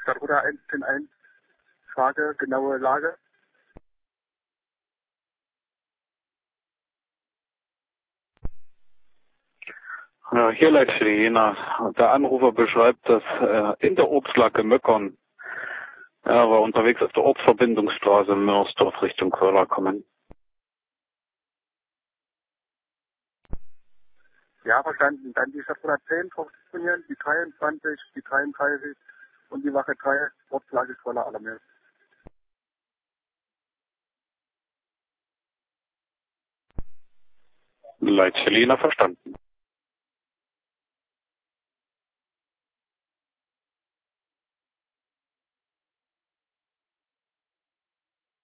Stadtruder 110.1. Frage, genaue Lage. Ja, hier Leitstelle Jena. Der Anrufer beschreibt, dass in der Obstlake Möckern wir unterwegs auf der Ortsverbindungsstraße Mönnersdorf Richtung Köller kommen. Ja, verstanden. Dann die Stadtruder 10 funktionieren, die 23, die 33 und die Wache 3, Ortslage Köller alarmiert. Leitstelle Jena verstanden.